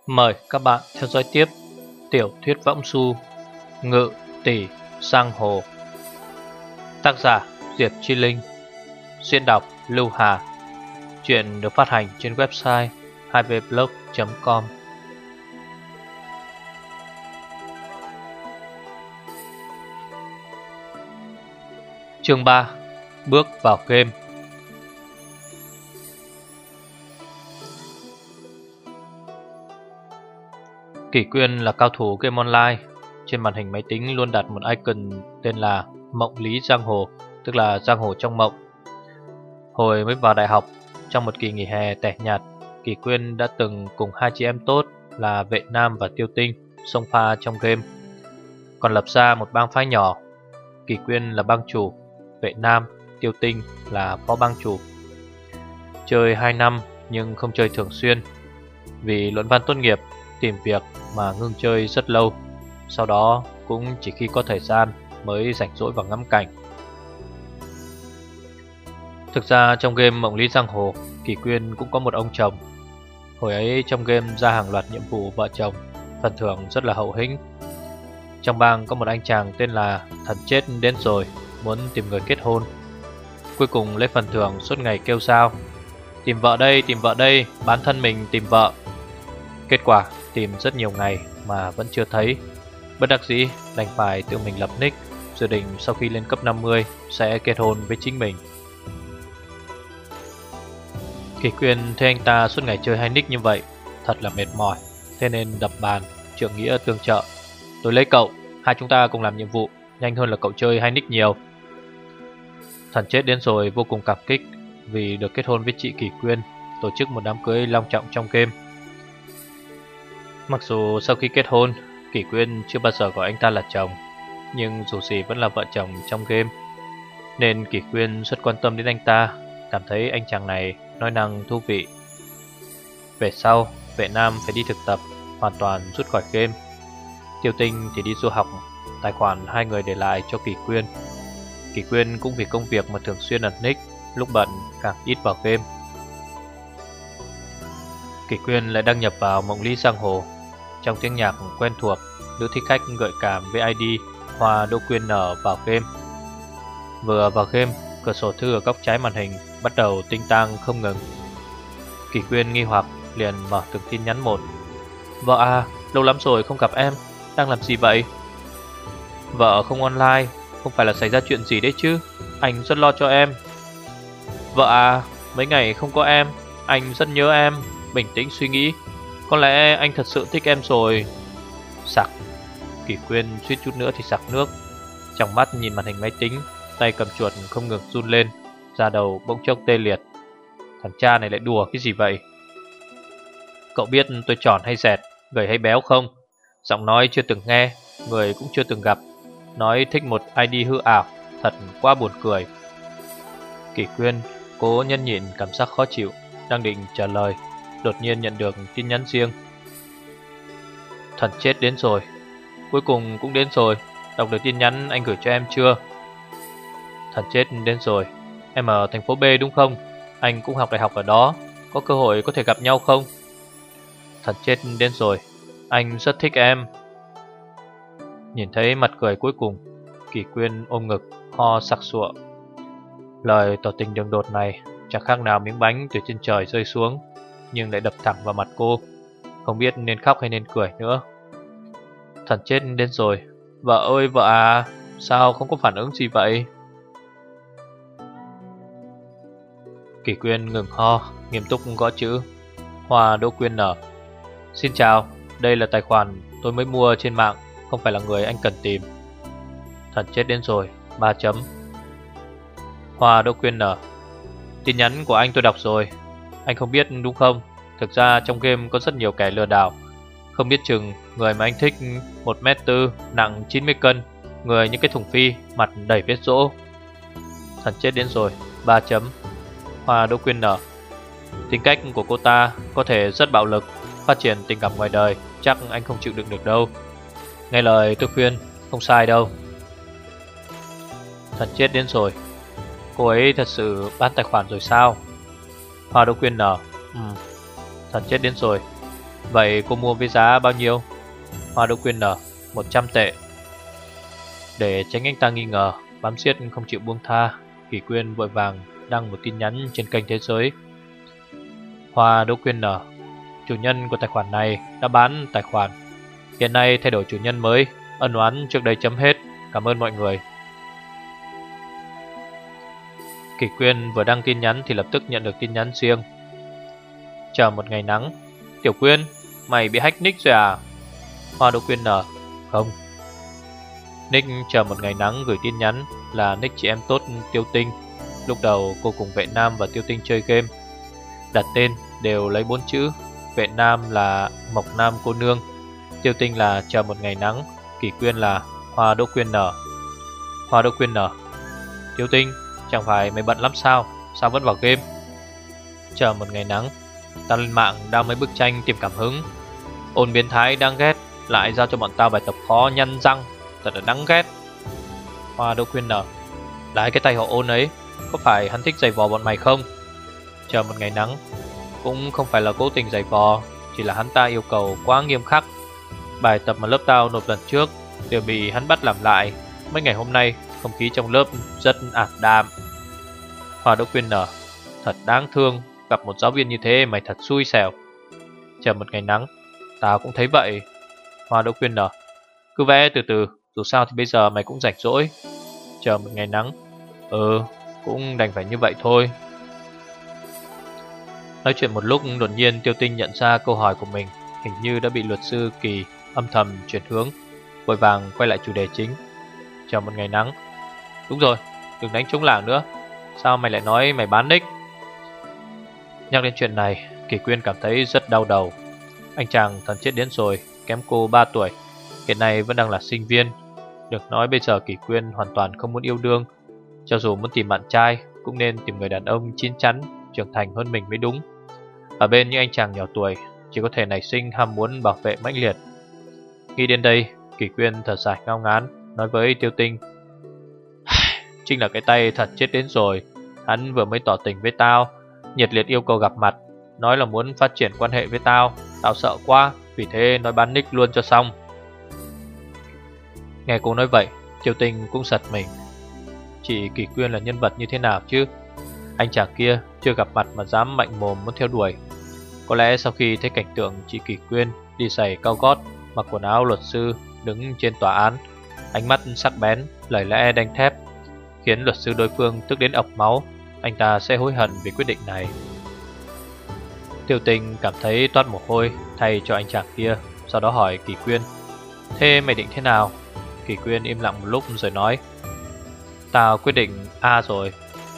Mời các bạn theo dõi tiếp tiểu thuyết võng du Ngự Tỷ Giang Hồ. Tác giả Diệp Chi Linh. Diễn đọc Lưu Hà. Chuyện được phát hành trên website 2vblog.com. Chương 3. Bước vào game. Kỷ Quyên là cao thủ game online. Trên màn hình máy tính luôn đặt một icon tên là Mộng Lý Giang Hồ, tức là giang hồ trong mộng. Hồi mới vào đại học, trong một kỳ nghỉ hè tẻ nhạt, Kỷ Quyên đã từng cùng hai chị em tốt là Vệ Nam và Tiêu Tinh xông pha trong game, còn lập ra một bang phái nhỏ. Kỷ Quyên là bang chủ, Vệ Nam, Tiêu Tinh là phó bang chủ. Chơi 2 năm nhưng không chơi thường xuyên, vì luận văn tốt nghiệp, tìm việc mà ngưng chơi rất lâu. Sau đó cũng chỉ khi có thời gian mới rảnh rỗi vào ngắm cảnh. Thực ra trong game Mộng Lý Giang Hồ, Kỷ Quyên cũng có một ông chồng. Hồi ấy trong game ra hàng loạt nhiệm vụ vợ chồng, phần thưởng rất là hậu hĩnh. Trong bang có một anh chàng tên là Thần Chết Đến Rồi, muốn tìm người kết hôn. Cuối cùng lấy phần thưởng suốt ngày kêu sao: tìm vợ đây, bán thân mình tìm vợ. Kết quả tìm rất nhiều ngày mà vẫn chưa thấy. Bất đắc dĩ đành phải tự mình lập nick, dự định sau khi lên cấp 50 sẽ kết hôn với chính mình. Kỷ Quyên thấy anh ta suốt ngày chơi hai nick như vậy thật là mệt mỏi, thế nên đập bàn trượng nghĩa tương trợ: tôi lấy cậu, hai chúng ta cùng làm nhiệm vụ, nhanh hơn là cậu chơi hai nick nhiều. Thần Chết Đến Rồi vô cùng cảm kích vì được kết hôn với chị Kỷ Quyên, tổ chức một đám cưới long trọng trong game. Mặc dù sau khi kết hôn, Kỷ Quyên chưa bao giờ gọi anh ta là chồng, nhưng dù gì vẫn là vợ chồng trong game, nên Kỷ Quyên rất quan tâm đến anh ta, cảm thấy anh chàng này nói năng thú vị. Về sau, Vệ Nam phải đi thực tập, hoàn toàn rút khỏi game. Tiêu Tinh thì đi du học, tài khoản hai người để lại cho Kỷ Quyên. Kỷ Quyên cũng vì công việc mà thường xuyên ẩn nick, lúc bận càng ít vào game. Kỷ Quyên lại đăng nhập vào Mộng Lý Giang Hồ. Trong tiếng nhạc quen thuộc, nữ thích khách gợi cảm với ID Hoa Đỗ Quyên nở vào game. Vừa vào game, cửa sổ thư ở góc trái màn hình bắt đầu tinh tang không ngừng. Kỷ Quyên nghi hoặc liền mở từng tin nhắn một. Vợ à, lâu lắm rồi không gặp em, đang làm gì vậy? Vợ không online, không phải là xảy ra chuyện gì đấy chứ? Anh rất lo cho em. Vợ à, mấy ngày không có em, anh rất nhớ em. Bình tĩnh suy nghĩ, có lẽ anh thật sự thích em rồi. Sặc. Kỷ Quyên suýt chút nữa thì sặc nước. Trong mắt nhìn màn hình máy tính, tay cầm chuột không ngừng run lên, da đầu bỗng chốc tê liệt. Thằng cha này lại đùa cái gì vậy? Cậu biết tôi tròn hay dẹt, gầy hay béo không? Giọng nói chưa từng nghe, người cũng chưa từng gặp, nói thích một ID hư ảo, thật quá buồn cười. Kỷ Quyên cố nhẫn nhịn cảm giác khó chịu, đang định trả lời, đột nhiên nhận được tin nhắn riêng. Thần Chết Đến Rồi, cuối cùng cũng đến rồi. Đọc được tin nhắn anh gửi cho em chưa? Thần Chết Đến Rồi, em ở thành phố B đúng không? Anh cũng học đại học ở đó, có cơ hội có thể gặp nhau không? Thần Chết Đến Rồi, anh rất thích em. Nhìn thấy mặt cười cuối cùng, Kỷ Quyên ôm ngực ho sặc sụa. Lời tỏ tình đường đột này chẳng khác nào miếng bánh từ trên trời rơi xuống, nhưng lại đập thẳng vào mặt cô, không biết nên khóc hay nên cười nữa. Thần Chết Đến Rồi, vợ ơi vợ à, sao không có phản ứng gì vậy? Kỷ Quyên ngừng ho, nghiêm túc gõ chữ Hoa Đỗ Quyên nở. Xin chào, đây là tài khoản tôi mới mua trên mạng, không phải là người anh cần tìm. Thần Chết Đến Rồi, 3 chấm. Hoa Đỗ Quyên nở. Tin nhắn của anh tôi đọc rồi. Anh không biết đúng không? Thực ra trong game có rất nhiều kẻ lừa đảo. Không biết chừng người mà anh thích 1m4, nặng 90 cân, người như cái thùng phi, mặt đầy vết rỗ. Thần Chết Đến Rồi, 3 chấm. Hoa Đỗ Quyên nở. Tính cách của cô ta có thể rất bạo lực, phát triển tình cảm ngoài đời chắc anh không chịu đựng được đâu. Nghe lời tôi khuyên, không sai đâu. Thần Chết Đến Rồi. Cô ấy thật sự bán tài khoản rồi sao? Hoa Đỗ Quyên nở. Thần Chết Đến Rồi. Vậy cô mua với giá bao nhiêu? Hoa Đỗ Quyên nở 100 tệ. Để tránh anh ta nghi ngờ, bám xiết không chịu buông tha, Kỳ Quyên vội vàng đăng một tin nhắn trên kênh Thế Giới. Hoa Đỗ Quyên nở, chủ nhân của tài khoản này đã bán tài khoản, hiện nay thay đổi chủ nhân mới, ân oán trước đây chấm hết, cảm ơn mọi người. Kỳ Quyên vừa đăng tin nhắn thì lập tức nhận được tin nhắn riêng. Chờ một ngày nắng. Tiểu Quyên, mày bị hack nick rồi à? Hoa Đỗ Quyên nở, không. Nick chờ một ngày nắng gửi tin nhắn là nick chị em tốt Tiêu Tinh. Lúc đầu cô cùng Vệ Nam và Tiêu Tinh chơi game, đặt tên đều lấy 4 chữ. Vệ Nam là Mộc Nam cô nương, Tiêu Tinh là chờ một ngày nắng, Kỳ Quyên là Hoa Đỗ Quyên nở. Hoa Đỗ Quyên nở, Tiêu Tinh, chẳng phải mày bận lắm sao? Sao vẫn vào game? Chờ một ngày nắng, tao lên mạng đao mấy bức tranh tìm cảm hứng. Ôn biến thái đang ghét lại giao cho bọn tao bài tập khó nhăn răng, thật là đáng ghét. Hoa Đỗ Quyên nở, lái cái tay họ Ôn ấy, có phải hắn thích giày vò bọn mày không? Chờ một ngày nắng, cũng không phải là cố tình giày vò, chỉ là hắn ta yêu cầu quá nghiêm khắc. Bài tập mà lớp tao nộp lần trước đều bị hắn bắt làm lại. Mấy ngày hôm nay không khí trong lớp rất ảm đạm. Hoa Đỗ Quyên nở, thật đáng thương, gặp một giáo viên như thế mày thật xui xẻo. Chờ một ngày nắng, tao cũng thấy vậy. Hoa Đỗ Quyên nở, cứ vẽ từ từ, dù sao thì bây giờ mày cũng rảnh rỗi. Chờ một ngày nắng, cũng đành phải như vậy thôi. Nói chuyện một lúc, đột nhiên Tiêu Tinh nhận ra câu hỏi của mình hình như đã bị luật sư Kỳ âm thầm chuyển hướng, vội vàng quay lại chủ đề chính. Chờ một ngày nắng, đúng rồi, đừng đánh trống lảng nữa. Sao mày lại nói mày bán nick? Nhắc đến chuyện này, Kỳ Quyên cảm thấy rất đau đầu. Anh chàng thần chết đến rồi, kém cô 3 tuổi, hiện nay vẫn đang là sinh viên. Được nói bây giờ Kỳ Quyên hoàn toàn không muốn yêu đương. Cho dù muốn tìm bạn trai, cũng nên tìm người đàn ông chín chắn, trưởng thành hơn mình mới đúng. Ở bên những anh chàng nhỏ tuổi, chỉ có thể nảy sinh ham muốn bảo vệ mãnh liệt. Nghĩ đến đây, Kỳ Quyên thở dài ngao ngán, nói với Tiêu Tinh, chính là cái tay thật chết đến rồi. Hắn vừa mới tỏ tình với tao, nhiệt liệt yêu cầu gặp mặt, nói là muốn phát triển quan hệ với tao. Tao sợ quá, vì thế nói bán nick luôn cho xong. Nghe cô nói vậy, Tiêu Tinh cũng giật mình. Chị Kỳ Quyên là nhân vật như thế nào chứ? Anh chàng kia chưa gặp mặt mà dám mạnh mồm muốn theo đuổi. Có lẽ sau khi thấy cảnh tượng chị Kỳ Quyên đi giày cao gót, mặc quần áo luật sư, đứng trên tòa án, ánh mắt sắc bén, lời lẽ đanh thép, khiến luật sư đối phương tức đến ọc máu, anh ta sẽ hối hận vì quyết định này. Tiêu Tinh cảm thấy toát mồ hôi thay cho anh chàng kia, sau đó hỏi Kỳ Quyên, thế mày định thế nào? Kỳ Quyên im lặng một lúc rồi nói, tao quyết định A rồi.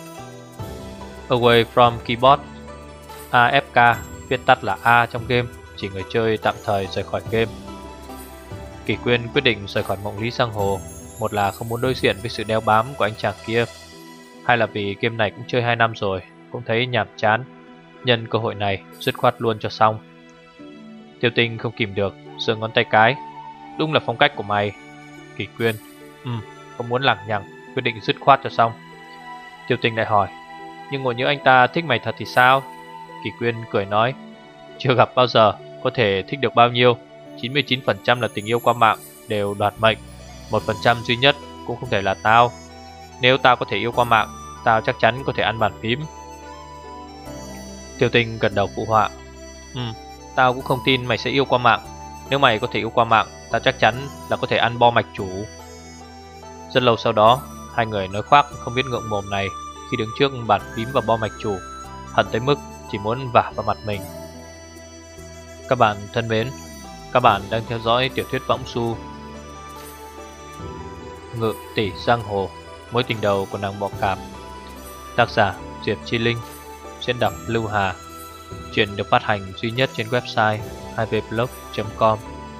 Away from keyboard, AFK, viết tắt là A trong game, chỉ người chơi tạm thời rời khỏi game. Kỳ Quyên quyết định rời khỏi Mộng Lý Giang Hồ, một là không muốn đối diện với sự đeo bám của anh chàng kia, hai là vì game này cũng chơi 2 năm rồi, cũng thấy nhàm chán, nhân cơ hội này dứt khoát luôn cho xong. Tiêu Tinh không kìm được, giơ ngón tay cái, đúng là phong cách của mày. Kỳ Quyên, không muốn lằng nhằng, quyết định dứt khoát cho xong. Tiêu Tinh lại hỏi, nhưng ngộ nhỡ anh ta thích mày thật thì sao? Kỳ Quyên cười nói, chưa gặp bao giờ, có thể thích được bao nhiêu. 99% là tình yêu qua mạng, đều đoạt mệnh. 1% duy nhất cũng không thể là tao. Nếu tao có thể yêu qua mạng, tao chắc chắn có thể ăn bàn phím. Tiêu Tinh gật đầu phụ họa, tao cũng không tin mày sẽ yêu qua mạng. Nếu mày có thể yêu qua mạng, tao chắc chắn là có thể ăn bo mạch chủ. Rất lâu sau đó, hai người nói khoác không biết ngượng mồm này khi đứng trước bàn phím và bo mạch chủ, hận tới mức chỉ muốn vả vào mặt mình. Các bạn thân mến, các bạn đang theo dõi tiểu thuyết võng su Ngự Tỷ Giang Hồ, mối tình đầu của nàng bọ cạp. Tác giả Diệp Chi Linh, diễn đọc Lưu Hà. Chuyện được phát hành duy nhất trên website 2vblog.com.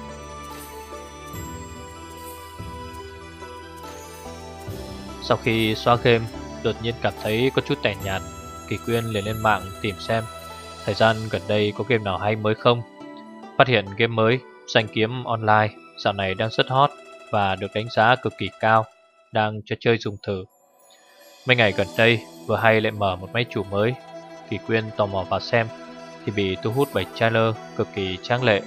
Sau khi xóa game, đột nhiên cảm thấy có chút tẻ nhạt, Kỳ Quyên liền lên mạng tìm xem thời gian gần đây có game nào hay mới không. Phát hiện game mới Danh Kiếm Online dạo này đang rất hot và được đánh giá cực kỳ cao, đang cho chơi dùng thử. Mấy ngày gần đây vừa hay lại mở một máy chủ mới, Kỳ Quyên tò mò vào xem. thì bị thu hút bởi trailer cực kỳ tráng lệ.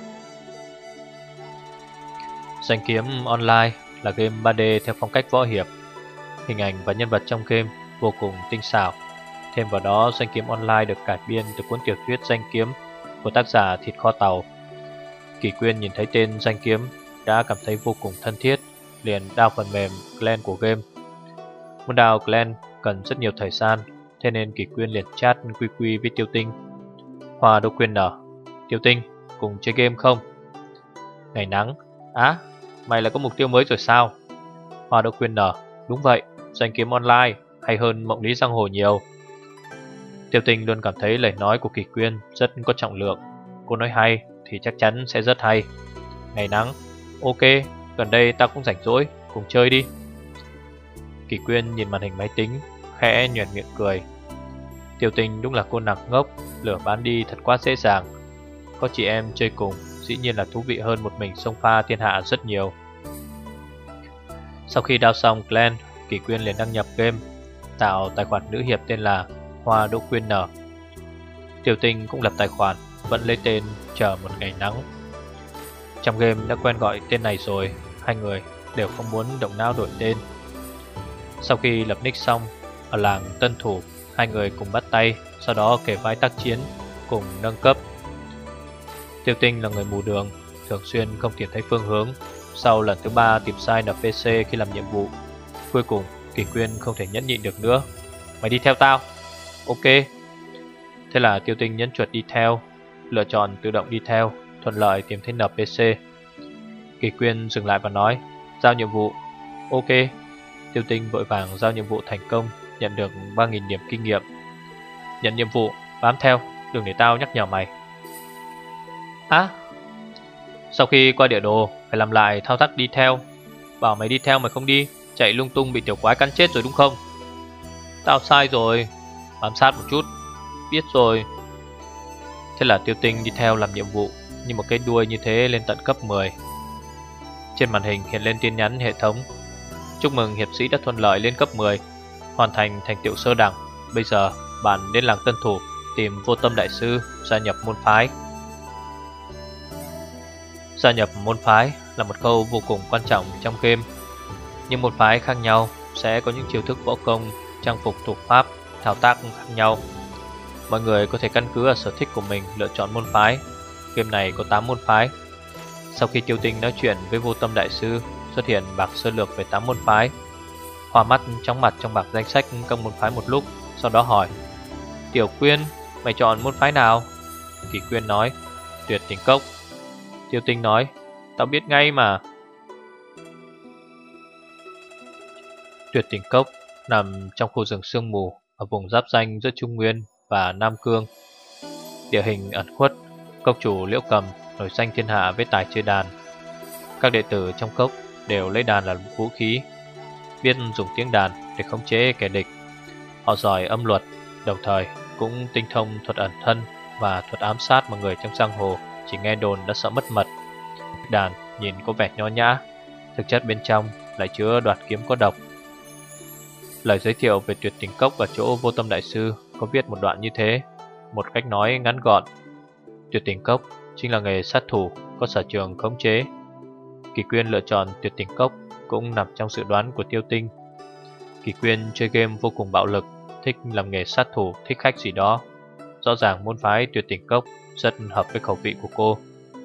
Danh kiếm online là game 3D theo phong cách võ hiệp. Hình ảnh và nhân vật trong game vô cùng tinh xảo. Thêm vào đó, Danh kiếm online được cải biên từ cuốn tiểu thuyết Danh kiếm của tác giả Thịt Kho Tàu. Kỷ Quyên nhìn thấy tên Danh kiếm đã cảm thấy vô cùng thân thiết, liền đao phần mềm clan của game. Muốn đào clan cần rất nhiều thời gian, thế nên Kỷ Quyên liền chat QQ với Tiêu Tinh. Hoa Đô Quyên nở: Tiêu Tinh, cùng chơi game không? Ngày nắng: Á, mày lại có mục tiêu mới rồi sao? Hoa Đô Quyên nở: Đúng vậy, Danh kiếm online hay hơn Mộng Lý Giang Hồ nhiều. Tiêu Tinh luôn cảm thấy lời nói của Kỷ Quyên rất có trọng lượng. Cô nói hay thì chắc chắn sẽ rất hay. Ngày nắng: Ok, gần đây ta cũng rảnh rỗi, cùng chơi đi. Kỷ Quyên nhìn màn hình máy tính, khẽ nhoẻn miệng cười. Tiêu Tinh đúng là cô nàng ngốc, lửa bán đi thật quá dễ dàng. Có chị em chơi cùng dĩ nhiên là thú vị hơn một mình xông pha thiên hạ rất nhiều. Sau khi đao xong clan, Kỷ Quyên liền đăng nhập game, tạo tài khoản nữ hiệp tên là Hoa Đỗ Quyên Nở. Tiêu Tinh cũng lập tài khoản, vẫn lấy tên Chờ Một Ngày Nắng. Trong game đã quen gọi tên này rồi, hai người đều không muốn động não đổi tên. Sau khi lập nick xong, ở làng Tân Thủ, hai người cùng bắt tay, sau đó kề vai tác chiến, cùng nâng cấp. Tiêu Tinh là người mù đường, thường xuyên không tìm thấy phương hướng. Sau lần thứ 3 tìm sai NPC khi làm nhiệm vụ, cuối cùng Kỷ Quyên không thể nhẫn nhịn được nữa. Mày đi theo tao. Ok. Thế là Tiêu Tinh nhấn chuột đi theo, lựa chọn tự động đi theo, thuận lợi tìm thấy NPC. Kỷ Quyên dừng lại và nói: Giao nhiệm vụ. Ok. Tiêu Tinh vội vàng giao nhiệm vụ thành công, nhận được 3.000 điểm kinh nghiệm. Nhận nhiệm vụ, bám theo, đừng để tao nhắc nhở mày. Á, sau khi qua địa đồ phải làm lại thao tác đi theo. Bảo mày đi theo mày không đi, chạy lung tung bị tiểu quái cắn chết rồi đúng không? Tao sai rồi, bám sát một chút. Biết rồi. Thế là Tiêu Tinh đi theo làm nhiệm vụ, nhưng một cái đuôi như thế lên tận cấp 10. Trên màn hình hiện lên tin nhắn hệ thống: Chúc mừng hiệp sĩ đã thuận lợi lên cấp 10, hoàn thành thành tựu sơ đẳng. Bây giờ bạn đến làng Tân Thủ tìm Vô Tâm Đại Sư, gia nhập môn phái. Gia nhập môn phái là một câu vô cùng quan trọng trong game. Nhưng môn phái khác nhau sẽ có những chiêu thức võ công, trang phục thủ pháp, thao tác khác nhau. Mọi người có thể căn cứ vào sở thích của mình lựa chọn môn phái. Game này có 8 môn phái. Sau khi Tiêu Tinh nói chuyện với Vô Tâm Đại Sư, xuất hiện bảng sơ lược về 8 môn phái. Hoa mắt chóng mặt trong bảng danh sách các môn phái một lúc, sau đó hỏi: Tiểu Quyên, mày chọn môn phái nào? Kỷ Quyên nói: Tuyệt Tình Cốc. Tiêu Tinh nói: Tao biết ngay mà. Tuyệt Tình Cốc nằm trong khu rừng sương mù ở vùng giáp ranh giữa Trung Nguyên và Nam Cương. Địa hình ẩn khuất, cốc chủ Liễu Cầm nổi danh thiên hạ với tài chơi đàn. Các đệ tử trong cốc đều lấy đàn làm vũ khí, biết dùng tiếng đàn để khống chế kẻ địch. Họ giỏi âm luật, đồng thời cũng tinh thông thuật ẩn thân và thuật ám sát mà người trong giang hồ chỉ nghe đồn đã sợ mất mật. Đàn nhìn có vẻ nho nhã, thực chất bên trong lại chứa đoạt kiếm có độc. Lời giới thiệu về Tuyệt Tình Cốc ở chỗ Vô Tâm Đại Sư có viết một đoạn như thế, một cách nói ngắn gọn: Tuyệt Tình Cốc chính là nghề sát thủ có sở trường khống chế. Kỷ Quyên lựa chọn Tuyệt Tình Cốc cũng nằm trong dự đoán của Tiêu Tinh. Kỷ Quyên chơi game vô cùng bạo lực, thích làm nghề sát thủ, thích khách gì đó. Rõ ràng môn phái Tuyệt Tình Cốc rất hợp với khẩu vị của cô.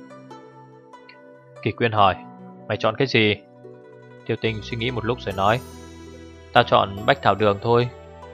Kỷ Quyên hỏi: Mày chọn cái gì? Tiêu Tinh suy nghĩ một lúc rồi nói: Tao chọn Bách Thảo Đường thôi.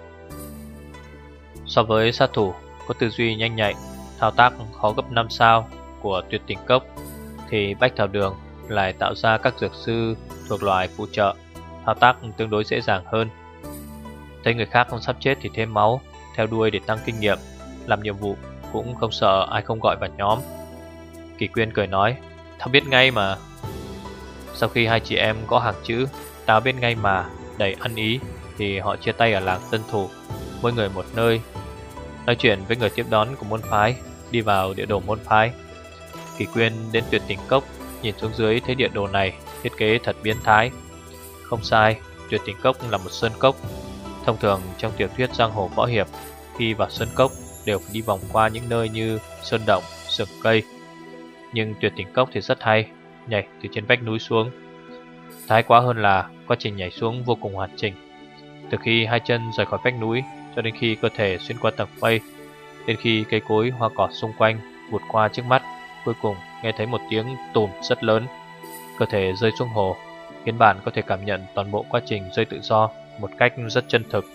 So với sát thủ có tư duy nhanh nhạy, thao tác khó gấp 5 sao của Tuyệt Tình Cốc, thì Bách Thảo Đường lại tạo ra các dược sư thuộc loại phụ trợ, thao tác tương đối dễ dàng hơn. Thấy người khác không sắp chết thì thêm máu, theo đuôi để tăng kinh nghiệm, làm nhiệm vụ cũng không sợ ai không gọi vào nhóm. Kỷ Quyên cười nói: Tao biết ngay mà. Sau khi hai chị em có hàng chữ "tao biết ngay mà" đầy ăn ý thì họ chia tay ở làng Tân Thủ, mỗi người một nơi. Nói chuyện với người tiếp đón của môn phái, đi vào địa đồ môn phái. Kỷ Quyên đến Tuyệt Tình Cốc, nhìn xuống dưới thấy địa đồ này thiết kế thật biến thái. Không sai, Tuyệt Tình Cốc là một sơn cốc. Thông thường trong tiểu thuyết giang hồ võ hiệp, khi vào sơn cốc đều phải đi vòng qua những nơi như sơn động, sườn cây. Nhưng tuyệt tình cốc thì rất hay, nhảy từ trên vách núi xuống. Thái quá hơn là quá trình nhảy xuống vô cùng hoàn chỉnh. Từ khi hai chân rời khỏi vách núi cho đến khi cơ thể xuyên qua tầng mây, đến khi cây cối hoa cỏ xung quanh vụt qua trước mắt, cuối cùng nghe thấy một tiếng tùm rất lớn. Cơ thể rơi xuống hồ, khiến bạn có thể cảm nhận toàn bộ quá trình rơi tự do một cách rất chân thực.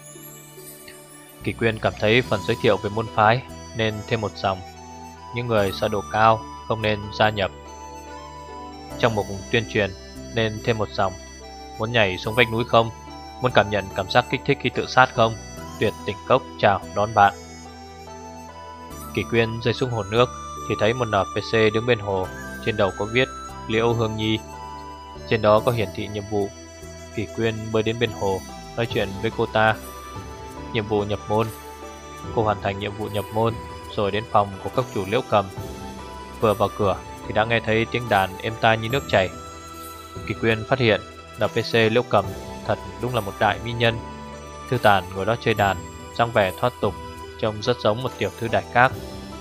Kỷ Quyên cảm thấy phần giới thiệu về môn phái nên thêm một dòng: những người sợ độ cao không nên gia nhập. Trong mục tuyên truyền nên thêm một dòng: muốn nhảy xuống vách núi không? Muốn cảm nhận cảm giác kích thích khi tự sát không? Tuyệt tình cốc chào đón bạn. Kỷ Quyên rơi xuống hồ nước thì thấy một NPC đứng bên hồ, trên đầu có viết Liễu Hương Nhi. Trên đó có hiển thị nhiệm vụ. Kỷ Quyên bơi đến bên hồ, nói chuyện với cô ta. Nhiệm vụ nhập môn. Cô hoàn thành nhiệm vụ nhập môn rồi đến phòng của các chủ Liễu Cầm. Vừa vào cửa thì đã nghe thấy tiếng đàn êm tai như nước chảy. Kỷ Quyên phát hiện NPC Liễu Cầm thật đúng là một đại mỹ nhân. Thư tàn ngồi đó chơi đàn, dáng vẻ thoát tục, trông rất giống một tiểu thư đại các.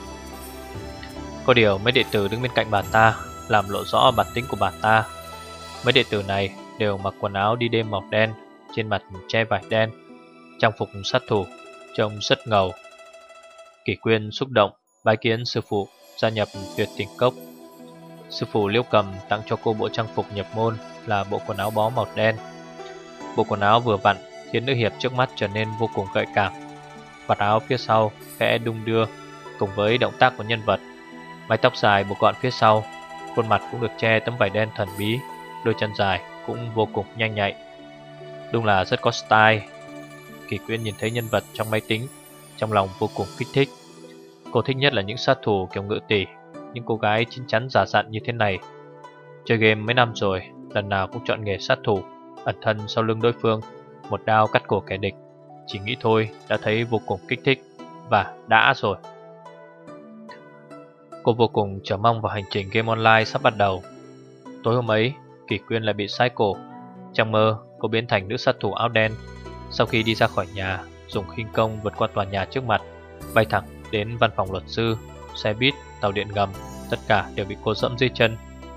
Có điều mấy đệ tử đứng bên cạnh bà ta làm lộ rõ bản tính của bà ta. Mấy đệ tử này đều mặc quần áo đi đêm màu đen, trên mặt che vải đen, trang phục sát thủ, trông rất ngầu. Kỷ Quyên xúc động bái kiến sư phụ gia nhập tuyệt tình cốc. Sư phụ Liễu Cầm tặng cho cô bộ trang phục nhập môn là bộ quần áo bó màu đen. Bộ quần áo vừa vặn khiến nữ hiệp trước mắt trở nên vô cùng gợi cảm. Vạt áo phía sau khẽ đung đưa cùng với động tác của nhân vật. Mái tóc dài buộc gọn phía sau, khuôn mặt cũng được che tấm vải đen thần bí, đôi chân dài cũng vô cùng nhanh nhạy. Đúng là rất có style. Kỷ Quyên nhìn thấy nhân vật trong máy tính, trong lòng vô cùng kích thích. Cô thích nhất là những sát thủ kiểu ngự tỷ, những cô gái chín chắn giả dặn như thế này. Chơi game mấy năm rồi, lần nào cũng chọn nghề sát thủ, ẩn thân sau lưng đối phương, một đao cắt cổ kẻ địch. Chỉ nghĩ thôi đã thấy vô cùng kích thích. Và đã rồi. Cô vô cùng chờ mong vào hành trình game online sắp bắt đầu. Tối hôm ấy, Kỷ Quyên lại bị sai cổ. Trong mơ, cô biến thành nữ sát thủ áo đen. Sau khi đi ra khỏi nhà, dùng khinh công vượt qua tòa nhà trước mặt, bay thẳng đến văn phòng luật sư, xe buýt, tàu điện ngầm, tất cả đều bị cô dẫm dưới chân.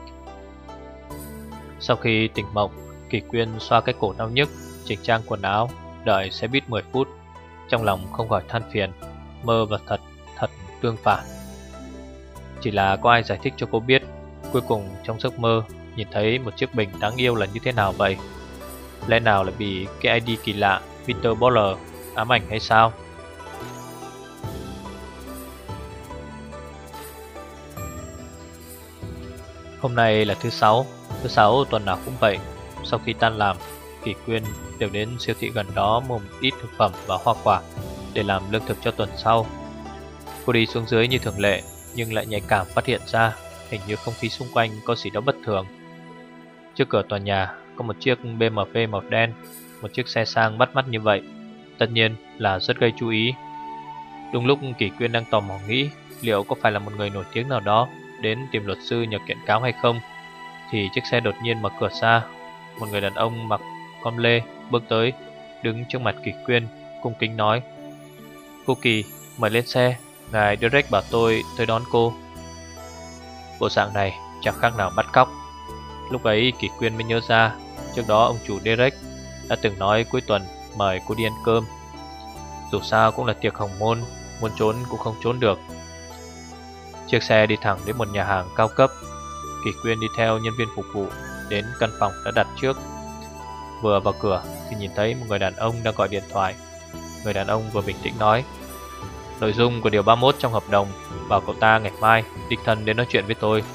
Sau khi tỉnh mộng, Kỷ Quyên xoa cái cổ đau nhức, chỉnh trang quần áo, đợi xe buýt 10 phút. Trong lòng không khỏi than phiền, mơ và thật tương phản. Chỉ là có ai giải thích cho cô biết cuối cùng trong giấc mơ nhìn thấy một chiếc bình đáng yêu là như thế nào vậy? Lẽ nào lại bị cái ID kỳ lạ Peter Baller ám ảnh hay sao? Hôm nay là thứ sáu tuần nào cũng vậy. Sau khi tan làm, Kỷ Quyên đều đến siêu thị gần đó mua một ít thực phẩm và hoa quả để làm lương thực cho tuần sau. Cô đi xuống dưới như thường lệ, nhưng lại nhạy cảm phát hiện ra hình như không khí xung quanh có gì đó bất thường. Trước cửa tòa nhà có một chiếc BMW màu đen, một chiếc xe sang bắt mắt như vậy, tất nhiên là rất gây chú ý. Đúng lúc Kỷ Quyên đang tò mò nghĩ liệu có phải là một người nổi tiếng nào đó đến tìm luật sư nhờ kiện cáo hay không, thì chiếc xe đột nhiên mở cửa ra. Một người đàn ông mặc com lê bước tới, đứng trước mặt Kỷ Quyên, cung kính nói: "Cô Kỳ, mời lên xe, ngài Derek bảo tôi tới đón cô." Bộ dạng này chẳng khác nào bắt cóc. Lúc ấy Kỷ Quyên mới nhớ ra, trước đó ông chủ Derek đã từng nói cuối tuần mời cô đi ăn cơm. Dù sao cũng là tiệc hồng môn, muốn trốn cũng không trốn được. Chiếc xe đi thẳng đến một nhà hàng cao cấp. Kỷ Quyên đi theo nhân viên phục vụ đến căn phòng đã đặt trước. Vừa vào cửa thì nhìn thấy một người đàn ông đang gọi điện thoại. Người đàn ông vừa bình tĩnh nói: "Nội dung của điều 31 trong hợp đồng bảo cậu ta ngày mai đích thân đến nói chuyện với tôi."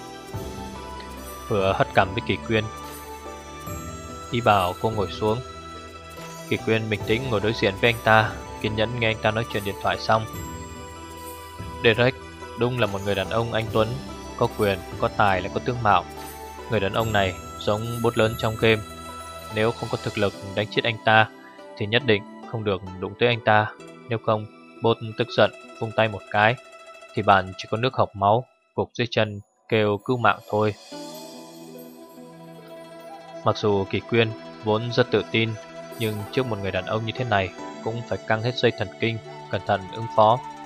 Vừa hất cằm với Kỷ Quyên, ý bảo cô ngồi xuống. Kỷ Quyên bình tĩnh ngồi đối diện với anh ta, kiên nhẫn nghe anh ta nói chuyện điện thoại xong. Derek đúng là một người đàn ông anh tuấn, có quyền, có tài lại có tướng mạo. Người đàn ông này giống bốt lớn trong game. Nếu không có thực lực đánh chết anh ta thì nhất định không được đụng tới anh ta. Nếu không, bốt tức giận vung tay một cái thì bạn chỉ có nước hộc máu, gục dưới chân kêu cứu mạng thôi. Mặc dù Kỷ Quyên vốn rất tự tin, nhưng trước một người đàn ông như thế này cũng phải căng hết dây thần kinh, cẩn thận ứng phó.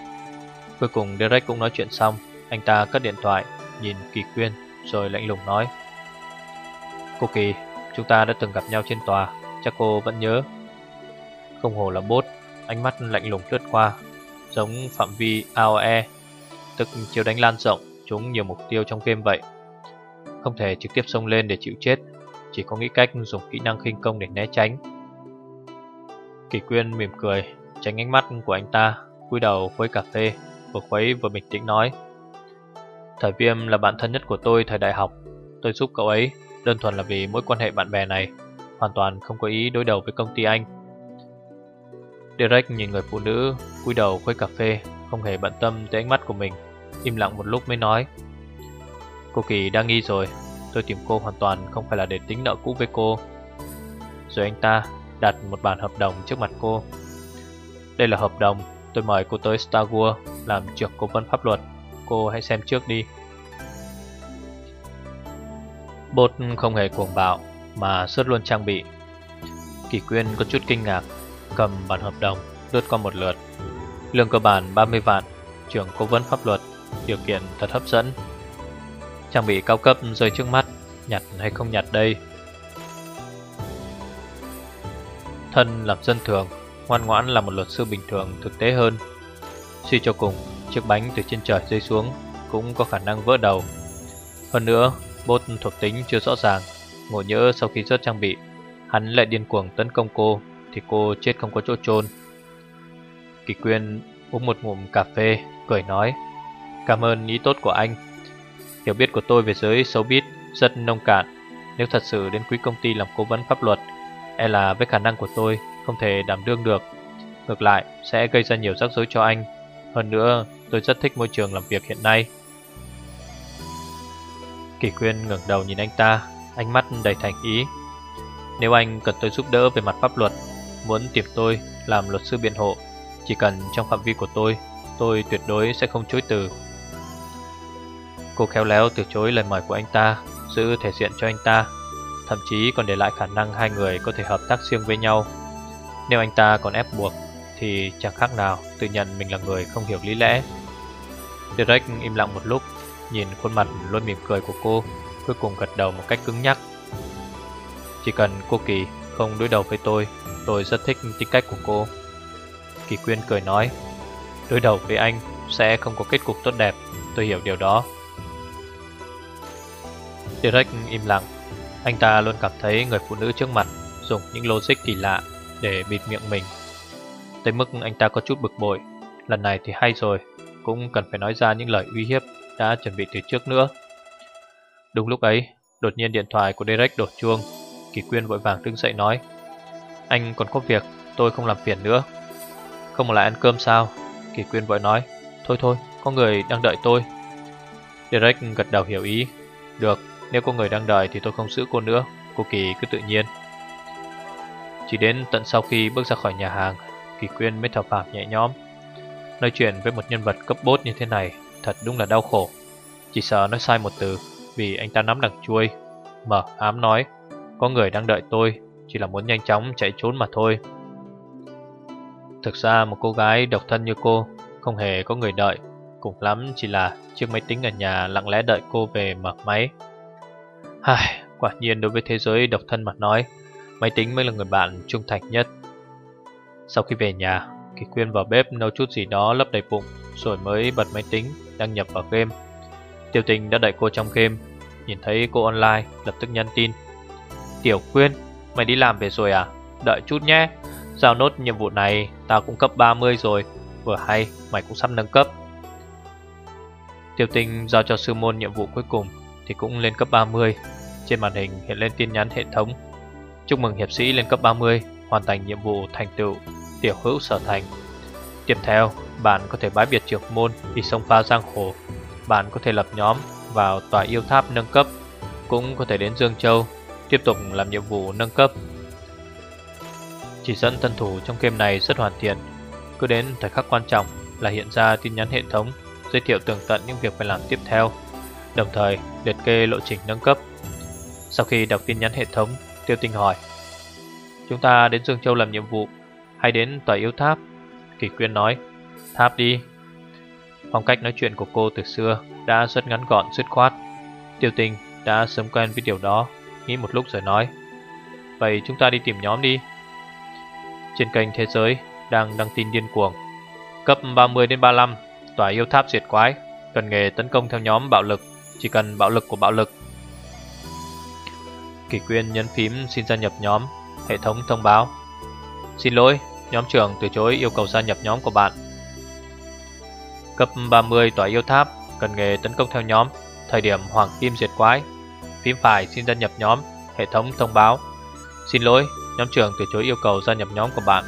Cuối cùng Derek cũng nói chuyện xong. Anh ta cất điện thoại, nhìn Kỳ Quyên rồi lạnh lùng nói: Cô Kỳ, chúng ta đã từng gặp nhau trên tòa, chắc cô vẫn nhớ. Không hồ là bốt, ánh mắt lạnh lùng lướt qua, giống phạm vi AOE, tức chiếu đánh lan rộng, trúng nhiều mục tiêu trong game vậy. Không thể trực tiếp xông lên để chịu chết, chỉ có nghĩ cách dùng kỹ năng khinh công để né tránh. Kỳ Quyên mỉm cười, tránh ánh mắt của anh ta, cúi đầu khuấy cà phê, vừa khuấy vừa bình tĩnh nói: Thời Viêm là bạn thân nhất của tôi thời đại học. Tôi giúp cậu ấy đơn thuần là vì mối quan hệ bạn bè này, hoàn toàn không có ý đối đầu với công ty anh. Derek nhìn người phụ nữ cúi đầu khuấy cà phê, không hề bận tâm tới ánh mắt của mình, im lặng một lúc mới nói: Cô Kỳ đang nghi rồi, tôi tìm cô hoàn toàn không phải là để tính nợ cũ với cô. Rồi anh ta đặt một bản hợp đồng trước mặt cô. Đây là hợp đồng, tôi mời cô tới Star Wars làm trưởng cố vấn pháp luật, cô hãy xem trước đi. Bốt không hề cuồng bạo mà rất luôn trang bị. Kỳ Quyên có chút kinh ngạc, cầm bản hợp đồng lướt qua một lượt. Lương cơ bản 30 vạn, trưởng cố vấn pháp luật, điều kiện thật hấp dẫn. Trang bị cao cấp rơi trước mắt, nhặt hay không nhặt đây? Thân làm dân thường, ngoan ngoãn là một luật sư bình thường thực tế hơn. Suy cho cùng, chiếc bánh từ trên trời rơi xuống cũng có khả năng vỡ đầu. Hơn nữa, bốt thuộc tính chưa rõ ràng, ngộ nhỡ sau khi rớt trang bị, hắn lại điên cuồng tấn công cô thì cô chết không có chỗ chôn. Kỳ Quyên uống một ngụm cà phê, cười nói: Cảm ơn ý tốt của anh. Hiểu biết của tôi về giới showbiz rất nông cạn. Nếu thật sự đến quý công ty làm cố vấn pháp luật, e là với khả năng của tôi không thể đảm đương được. Ngược lại sẽ gây ra nhiều rắc rối cho anh. Hơn nữa tôi rất thích môi trường làm việc hiện nay. Kỳ Quyên ngẩng đầu nhìn anh ta, ánh mắt đầy thành ý. Nếu anh cần tôi giúp đỡ về mặt pháp luật, muốn tìm tôi làm luật sư biện hộ, chỉ cần trong phạm vi của tôi tuyệt đối sẽ không chối từ. Cô khéo léo từ chối lời mời của anh ta, giữ thể diện cho anh ta, thậm chí còn để lại khả năng hai người có thể hợp tác riêng với nhau. Nếu anh ta còn ép buộc thì chẳng khác nào tự nhận mình là người không hiểu lý lẽ. Derek im lặng một lúc, nhìn khuôn mặt luôn mỉm cười của cô, cuối cùng gật đầu một cách cứng nhắc. Chỉ cần cô Kỳ không đối đầu với tôi rất thích tính cách của cô. Kỳ Quyên cười nói: Đối đầu với anh sẽ không có kết cục tốt đẹp, tôi hiểu điều đó. Derek im lặng. Anh ta luôn cảm thấy người phụ nữ trước mặt dùng những logic kỳ lạ để bịt miệng mình, tới mức anh ta có chút bực bội. Lần này thì hay rồi, cũng cần phải nói ra những lời uy hiếp đã chuẩn bị từ trước nữa. Đúng lúc ấy, đột nhiên điện thoại của Derek đổ chuông. Kỳ Quyên vội vàng đứng dậy nói: Anh còn có việc, tôi không làm phiền nữa. Không lại ăn cơm sao? Kỳ Quyên vội nói: Thôi, có người đang đợi tôi. Derek gật đầu hiểu ý. Được, nếu có người đang đợi thì tôi không giữ cô nữa, cô Kỳ cứ tự nhiên. Chỉ đến tận sau khi bước ra khỏi nhà hàng, Kỳ Quyên mới thở phào nhẹ nhõm. Nói chuyện với một nhân vật cấp bốt như thế này thật đúng là đau khổ. Chỉ sợ nói sai một từ vì anh ta nắm đằng chuôi. Mở ám nói: Có người đang đợi tôi, chỉ là muốn nhanh chóng chạy trốn mà thôi. Thực ra một cô gái độc thân như cô không hề có người đợi, cùng lắm chỉ là chiếc máy tính ở nhà lặng lẽ đợi cô về mở máy. Quả nhiên đối với thế giới độc thân mà nói, máy tính mới là người bạn trung thành nhất. Sau khi về nhà, Kỳ Quyên vào bếp nấu chút gì đó lấp đầy bụng, rồi mới bật máy tính đăng nhập vào game. Tiểu Tình đã đợi cô trong game, nhìn thấy cô online lập tức nhắn tin: Tiểu Quyên, mày đi làm về rồi à? Đợi chút nhé, giao nốt nhiệm vụ này, tao cũng cấp 30 rồi, vừa hay mày cũng sắp nâng cấp. Tiểu Tình giao cho sư môn nhiệm vụ cuối cùng thì cũng lên cấp 30. Trên màn hình hiện lên tin nhắn hệ thống: Chúc mừng hiệp sĩ lên cấp 30, hoàn thành nhiệm vụ thành tựu tiểu hữu sở thành. Tiếp theo, bạn có thể bái biệt trưởng môn đi xông pha giang hồ. Bạn có thể lập nhóm vào tòa yêu tháp nâng cấp, cũng có thể đến Dương Châu tiếp tục làm nhiệm vụ nâng cấp. Chỉ dẫn tân thủ trong game này rất hoàn thiện. Cứ đến thời khắc quan trọng là hiện ra tin nhắn hệ thống giới thiệu tường tận những việc phải làm tiếp theo, đồng thời liệt kê lộ trình nâng cấp. Sau khi đọc tin nhắn hệ thống, Tiêu Tinh hỏi: Chúng ta đến Dương Châu làm nhiệm vụ hay đến tòa yêu tháp? Kỳ Quyên nói: Tháp đi. Phong cách nói chuyện của cô từ xưa đã rất ngắn gọn dứt khoát. Tiêu Tinh đã sớm quen với điều đó, nghĩ một lúc rồi nói: vậy chúng ta đi tìm nhóm đi. Trên kênh Thế Giới đang đăng tin điên cuồng: cấp 30 đến 35, tòa yêu tháp diệt quái, cần nghề tấn công theo nhóm bạo lực, chỉ cần bạo lực của bạo lực. Kỷ Quyên nhấn phím xin gia nhập nhóm. Hệ thống thông báo: xin lỗi, nhóm trưởng từ chối yêu cầu gia nhập nhóm của bạn. Cấp 30 tòa yêu tháp, cần nghề tấn công theo nhóm, thời điểm hoàng kim diệt quái. Phím phải xin gia nhập nhóm. Hệ thống thông báo: xin lỗi, nhóm trưởng từ chối yêu cầu gia nhập nhóm của bạn.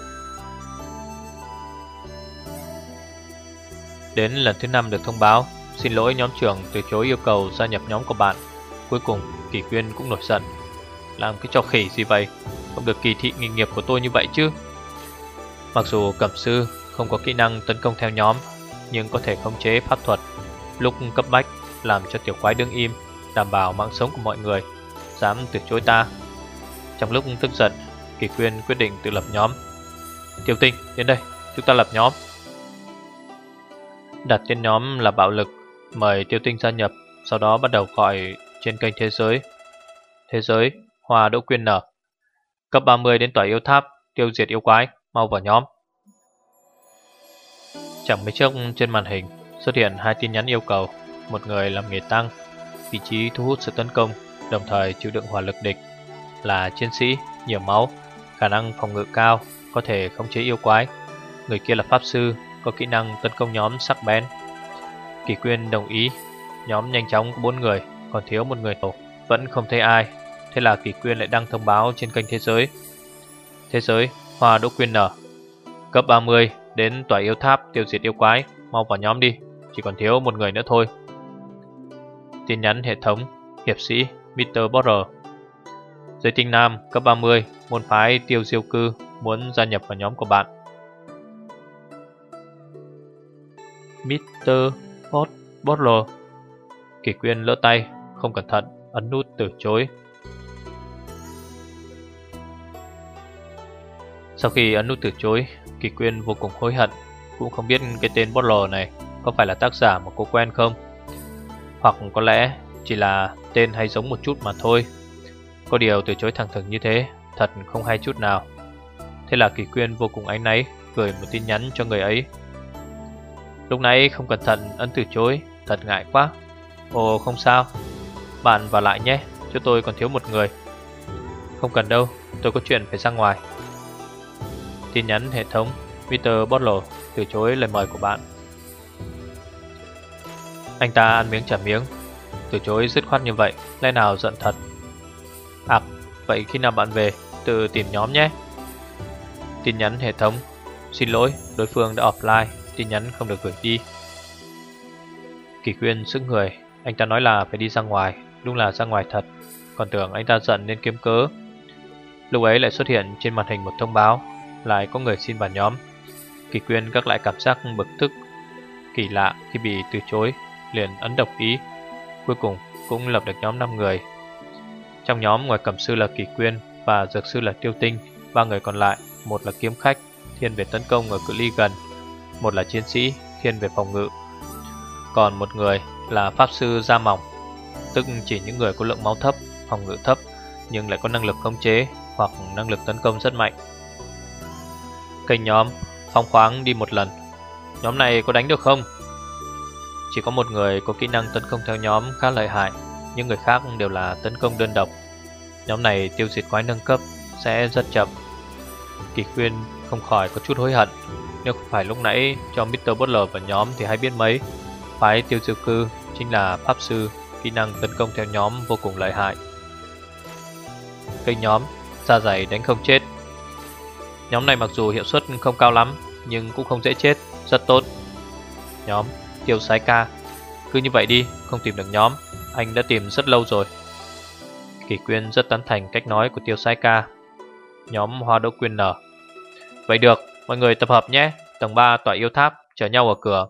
Đến lần thứ 5 được thông báo: xin lỗi, nhóm trưởng từ chối yêu cầu gia nhập nhóm của bạn. Cuối cùng Kỷ Quyên cũng nổi giận: làm cái trò khỉ gì vậy, không được kỳ thị nghề nghiệp của tôi như vậy chứ. Mặc dù Cẩm Sư không có kỹ năng tấn công theo nhóm, nhưng có thể khống chế pháp thuật lúc cấp bách, làm cho tiểu quái đứng im, đảm bảo mạng sống của mọi người. Dám từ chối ta? Trong lúc tức giận, Kỷ Quyên quyết định tự lập nhóm. Tiêu Tinh, đến đây, chúng ta lập nhóm. Đặt tên nhóm là bạo lực, mời Tiêu Tinh gia nhập. Sau đó bắt đầu gọi trên kênh Thế Giới: Thế Giới, Hoa Đỗ Quyên nở, cấp 30 đến tòa yêu tháp, tiêu diệt yêu quái, mau vào nhóm. Chẳng mấy chốc trên màn hình xuất hiện 2 tin nhắn yêu cầu. Một người làm nghề tăng, vị trí thu hút sự tấn công, đồng thời chịu đựng hỏa lực địch, là chiến sĩ, nhiều máu, khả năng phòng ngự cao, có thể khống chế yêu quái. Người kia là pháp sư, có kỹ năng tấn công nhóm sắc bén. Kỷ Quyên đồng ý. Nhóm nhanh chóng có 4 người, còn thiếu một người tổ, vẫn không thấy ai. Thế là Kỷ Quyên lại đăng thông báo trên kênh Thế Giới: Thế Giới, Hoa Đỗ Quyên nở, cấp 30 đến tòa yêu tháp, tiêu diệt yêu quái, mau vào nhóm đi, chỉ còn thiếu một người nữa thôi. Tin nhắn hệ thống: hiệp sĩ Mr. Border, giới tinh nam, cấp 30, môn phái Tiêu Diêu Cư, muốn gia nhập vào nhóm của bạn. Mr. Border. Kỷ Quyên lỡ tay, không cẩn thận ấn nút từ chối. Sau khi ấn nút từ chối, Kỷ Quyên vô cùng hối hận. Cũng không biết cái tên Border này có phải là tác giả mà cô quen không, hoặc có lẽ chỉ là tên hay giống một chút mà thôi. Có điều từ chối thẳng thừng như thế thật không hay chút nào. Thế là Kỷ Quyên vô cùng áy náy gửi một tin nhắn cho người ấy: lúc nãy không cẩn thận ấn từ chối, thật ngại quá. Ồ, không sao, bạn vào lại nhé, chỗ tôi còn thiếu một người. Không cần đâu, tôi có chuyện phải ra ngoài. Tin nhắn hệ thống: Mr. Bottle từ chối lời mời của bạn. Anh ta ăn miếng trả miếng, từ chối dứt khoát như vậy, lẽ nào giận thật. Vậy khi nào bạn về, tự tìm nhóm nhé. Tin nhắn hệ thống: xin lỗi, đối phương đã offline, tin nhắn không được gửi đi. Kỷ Quyên sững người, anh ta nói là phải đi ra ngoài, đúng là ra ngoài thật, còn tưởng anh ta giận nên kiếm cớ. Lúc ấy lại xuất hiện trên màn hình một thông báo, lại có người xin vào nhóm. Kỷ Quyên gác lại cảm giác bực tức, kỳ lạ khi bị từ chối, liền ấn đồng ý. Cuối cùng cũng lập được nhóm 5 người. Trong nhóm ngoài cẩm sư là Kỷ Quyên và dược sư là Tiêu Tinh, 3 người còn lại, một là kiếm khách thiên về tấn công ở cự ly gần, một là chiến sĩ thiên về phòng ngự, còn một người là pháp sư da mỏng, tức chỉ những người có lượng máu thấp, phòng ngự thấp nhưng lại có năng lực khống chế hoặc năng lực tấn công rất mạnh. Kênh nhóm phóng khoáng đi một lần. Nhóm này có đánh được không? Chỉ có một người có kỹ năng tấn công theo nhóm khá lợi hại, những người khác đều là tấn công đơn độc. Nhóm này tiêu diệt quái nâng cấp sẽ rất chậm. Kỷ Quyên không khỏi có chút hối hận. Nếu không phải lúc nãy cho Mr. Butler vào nhóm thì hay biết mấy. Phái Tiêu Diêu Cư chính là pháp sư, kỹ năng tấn công theo nhóm vô cùng lợi hại. Kênh nhóm da dày đánh không chết. Nhóm này mặc dù hiệu suất không cao lắm nhưng cũng không dễ chết, rất tốt. Nhóm Tiêu Sái Ca, cứ như vậy đi, không tìm được nhóm, anh đã tìm rất lâu rồi. Kỷ Quyên rất tán thành cách nói của Tiêu Sái Ca. Nhóm Hoa Đỗ Quyên nở. Vậy được, mọi người tập hợp nhé, tầng 3 tòa yêu tháp, chờ nhau ở cửa.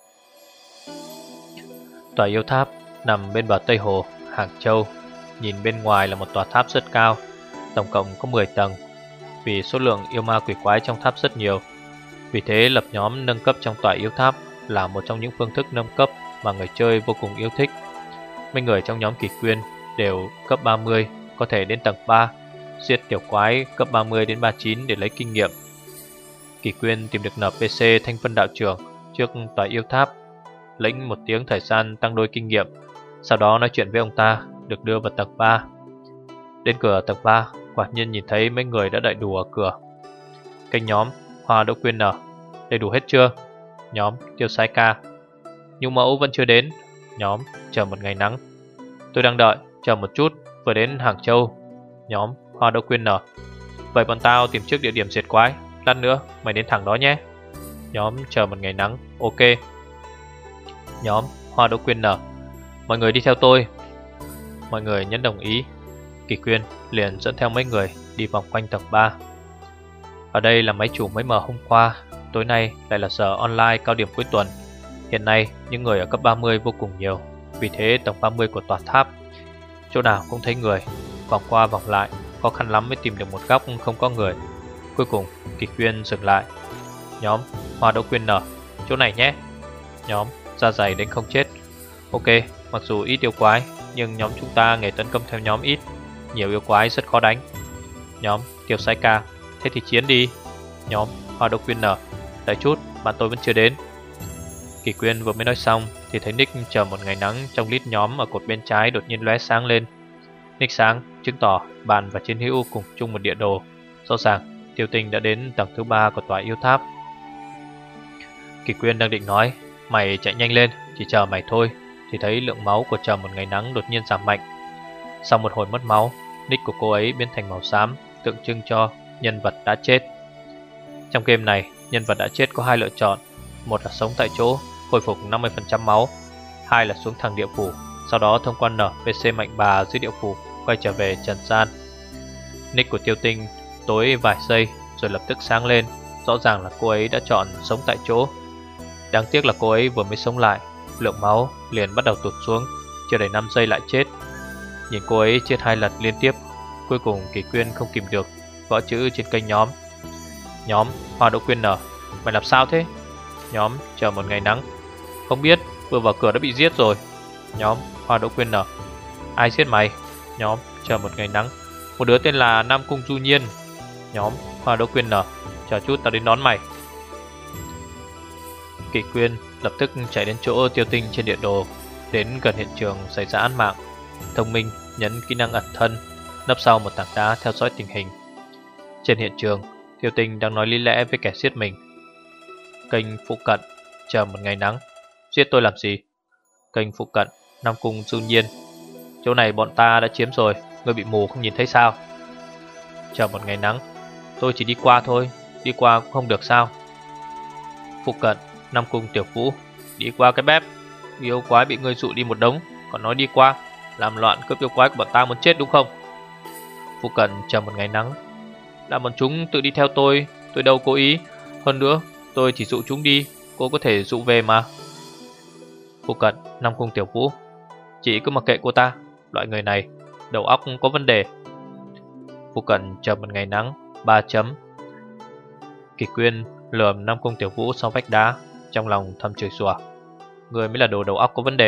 Tòa yêu tháp nằm bên bờ Tây Hồ, Hàng Châu. Nhìn bên ngoài là một tòa tháp rất cao, tổng cộng có 10 tầng. Vì số lượng yêu ma quỷ quái trong tháp rất nhiều, vì thế lập nhóm nâng cấp trong tòa yêu tháp là một trong những phương thức nâng cấp mà người chơi vô cùng yêu thích. Mấy người trong nhóm Kỷ Quyên đều cấp 30, có thể đến tầng 3, giết tiểu quái cấp 30 đến 39 để lấy kinh nghiệm. Kỷ Quyên tìm được NPC Thanh Vân đạo trưởng trước tòa yêu tháp, lĩnh 1 tiếng thời gian tăng đôi kinh nghiệm. Sau đó nói chuyện với ông ta, được đưa vào tầng 3. Đến cửa tầng 3, quả nhiên nhìn thấy mấy người đã đợi đủ ở cửa. Kênh nhóm Hoa Đỗ Quyên nở, đầy đủ hết chưa? Nhóm Tiêu Sái Ca. Nhung Mẫu vẫn chưa đến. Nhóm Chờ một ngày nắng. Tôi đang đợi, chờ một chút, vừa đến Hàng Châu. Nhóm Hoa Đỗ Quyên nở. Vậy bọn tao tìm trước địa điểm diệt quái, lát nữa mày đến thẳng đó nhé. Nhóm Chờ một ngày nắng. Ok. Nhóm Hoa Đỗ Quyên nở. Mọi người đi theo tôi. Mọi người nhấn đồng ý. Kỷ Quyên liền dẫn theo mấy người đi vòng quanh tầng 3. Ở đây là máy chủ mới mở hôm qua, tối nay lại là giờ online cao điểm cuối tuần. Hiện nay những người ở cấp 30 vô cùng nhiều, vì thế tầng 30 của tòa tháp chỗ nào cũng thấy người. Vòng qua vòng lại, khó khăn lắm mới tìm được một góc không có người. Cuối cùng Kỷ Quyên dừng lại. Nhóm Hoa Đỗ Quyên nở, chỗ này nhé. Nhóm Da Dày đến không chết. Ok, mặc dù ít yêu quái, nhưng nhóm chúng ta nghề tấn công theo nhóm ít, nhiều yêu quái rất khó đánh. Nhóm Tiêu Sái Ca. Thế thì chiến đi. Nhóm Hoa Đỗ Quyên nở. Đợi chút, bạn tôi vẫn chưa đến. Kỷ Quyên vừa mới nói xong thì thấy nick Chờ một ngày nắng trong list nhóm ở cột bên trái đột nhiên lóe sáng lên. Nick sáng chứng tỏ bạn và chiến hữu cùng chung một địa đồ. Rõ ràng Tiêu Tinh đã đến tầng thứ 3 của tòa yêu tháp. Kỷ Quyên đang định nói mày chạy nhanh lên, chỉ chờ mày thôi, thì thấy lượng máu của Chờ một ngày nắng đột nhiên giảm mạnh. Sau một hồi mất máu, nick của cô ấy biến thành màu xám, tượng trưng cho nhân vật đã chết. Trong game này, nhân vật đã chết có 2 lựa chọn. Một là sống tại chỗ, khôi phục 50% máu. 2 là xuống thẳng địa phủ, sau đó thông qua NPC mạnh bà dưới địa phủ quay trở về trần gian. Nick của Tiêu Tinh tối vài giây rồi lập tức sáng lên. Rõ ràng là cô ấy đã chọn sống tại chỗ. Đáng tiếc là cô ấy vừa mới sống lại, lượng máu liền bắt đầu tụt xuống, chưa đầy 5 giây lại chết. Nhìn cô ấy chết 2 lần liên tiếp, cuối cùng Kỷ Quyên không kìm được, gõ chữ trên kênh nhóm. Nhóm Hoa Đỗ Quyên nở. Mày làm sao thế? Nhóm Chờ một ngày nắng. Không biết, vừa vào cửa đã bị giết rồi. Nhóm Hoa Đỗ Quyên nở. Ai giết mày? Nhóm Chờ một ngày nắng. Một đứa tên là Nam Cung Du Nhiên. Nhóm Hoa Đỗ Quyên nở. Chờ chút tao đến đón mày. Kỷ Quyên lập tức chạy đến chỗ Tiêu Tinh trên địa đồ. Đến gần hiện trường xảy ra án mạng, thông minh nhấn kỹ năng ẩn thân, nấp sau một tảng đá theo dõi tình hình. Trên hiện trường, Tiêu Tinh đang nói lý lẽ với kẻ giết mình. Kênh phụ cận Chờ một ngày nắng. Giết tôi làm gì? Kênh phụ cận Nam Cung Du Nhiên. Chỗ này bọn ta đã chiếm rồi, ngươi bị mù không nhìn thấy sao? Chờ một ngày nắng. Tôi chỉ đi qua thôi, đi qua cũng không được sao? Phụ cận Nam Cung Tiểu Vũ. Đi qua cái bếp, yêu quái bị ngươi dụ đi một đống, còn nói đi qua, làm loạn cướp yêu quái của bọn ta muốn chết đúng không? Phụ cận Chờ một ngày nắng. Là bọn chúng tự đi theo tôi đâu cố ý. Hơn nữa, tôi chỉ dụ chúng đi, cô có thể dụ về mà. Phụ cận Nam Cung Tiểu Vũ. Chị cứ mặc kệ cô ta, loại người này đầu óc có vấn đề. Phụ cận Chờ một ngày nắng 3 chấm. Kỷ Quyên lườm Nam Cung Tiểu Vũ sau vách đá, trong lòng thầm chửi rủa. Người mới là đồ đầu óc có vấn đề.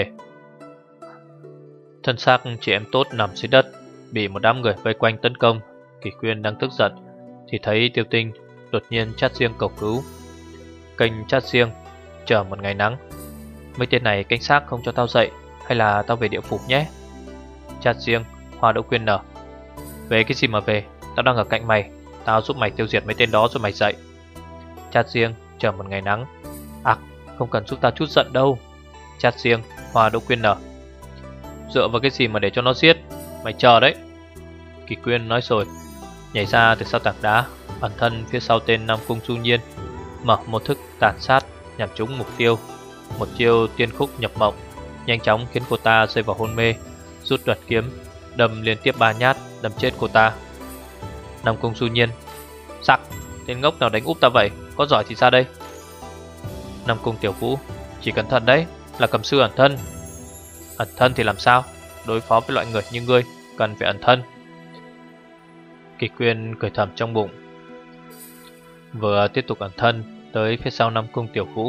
Thân xác chị em tốt nằm dưới đất, bị một đám người vây quanh tấn công. Kỷ Quyên đang tức giận thì thấy Tiêu Tinh đột nhiên chat riêng cầu cứu. Kênh chat riêng Chờ một ngày nắng. Mấy tên này canh xác không cho tao dậy, hay là tao về địa phủ nhé? Chat riêng Hoa Đỗ Quyên nở. Về cái gì mà về, tao đang ở cạnh mày, tao giúp mày tiêu diệt mấy tên đó rồi mày dậy. Chat riêng Chờ một ngày nắng. À, không cần giúp tao chút giận đâu. Chat riêng Hoa Đỗ Quyên nở. Dựa vào cái gì mà để cho nó giết? Mày chờ đấy. Kỷ Quyên nói rồi, nhảy ra từ sau tảng đá, ẩn thân phía sau tên Nam Cung Du Nhiên, mở một thức tàn sát nhằm trúng mục tiêu. Một chiêu tiên khúc nhập mộng nhanh chóng khiến cô ta rơi vào hôn mê, rút đoạt kiếm đâm liên tiếp 3 nhát, đâm chết cô ta. Nam Cung Du Nhiên. Sặc, tên ngốc nào đánh úp ta vậy, có giỏi thì ra đây. Nam Cung Tiểu Vũ. Chỉ cẩn thận đấy, là cầm sư ẩn thân. Ẩn thân thì làm sao? Đối phó với loại người như ngươi cần phải ẩn thân. Kỷ Quyên cười thầm trong bụng. Vừa tiếp tục ẩn thân tới phía sau Nam Cung Tiểu Vũ,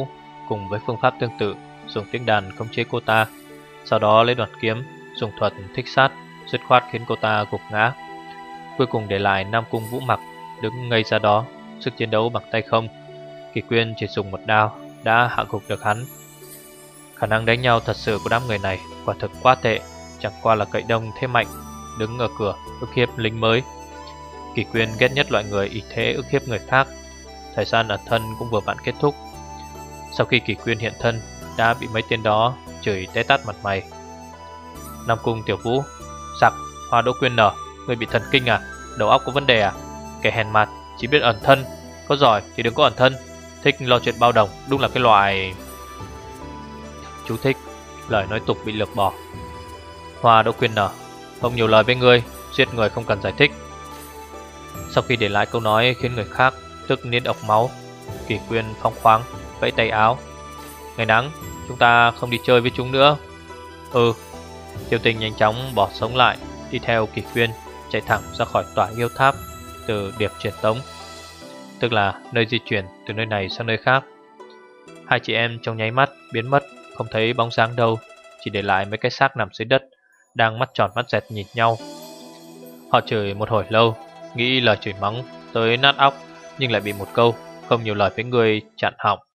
cùng với phương pháp tương tự dùng tiếng đàn khống chế cô ta, sau đó lấy đoạn kiếm dùng thuật thích sát dứt khoát khiến cô ta gục ngã. Cuối cùng để lại Nam Cung Vũ Mặc đứng ngây ra đó, sức chiến đấu bằng tay không. Kỳ Quyên chỉ dùng một đao đã hạ gục được hắn. Khả năng đánh nhau thật sự của đám người này quả thực quá tệ, chẳng qua là cậy đông thế mạnh, đứng ở cửa ức hiếp lính mới. Kỳ Quyên ghét nhất loại người ý thế ức hiếp người khác. Thời gian ẩn thân cũng vừa vặn kết thúc. Sau khi Kỳ Quyên hiện thân đã bị mấy tên đó chửi té tát mặt mày. Nam Cung Tiểu Vũ, sặc, Hoa Đỗ Quyên nở, người bị thần kinh à? Đầu óc có vấn đề à? Kẻ hèn mặt chỉ biết ẩn thân, có giỏi thì đừng có ẩn thân, thích lo chuyện bao đồng, đúng là cái loại... Chú thích, lời nói tục bị lược bỏ. Hoa Đỗ Quyên nở, không nhiều lời với ngươi, giết người không cần giải thích. Sau khi để lại câu nói khiến người khác tức nín ọc máu, Kỳ Quyên phóng khoáng vẫy tay áo. Ngày nắng, chúng ta không đi chơi với chúng nữa. Ừ. Tiêu Tinh nhanh chóng bỏ sống lại, đi theo Kỳ Quyên chạy thẳng ra khỏi tòa yêu tháp từ điệp truyền tống, tức là nơi di chuyển từ nơi này sang nơi khác. Hai chị em trong nháy mắt biến mất, không thấy bóng dáng đâu, chỉ để lại mấy cái xác nằm dưới đất đang mắt tròn mắt dẹt nhìn nhau. Họ chửi một hồi lâu, nghĩ lời chửi mắng tới nát óc, nhưng lại bị một câu không nhiều lời với người chặn họng.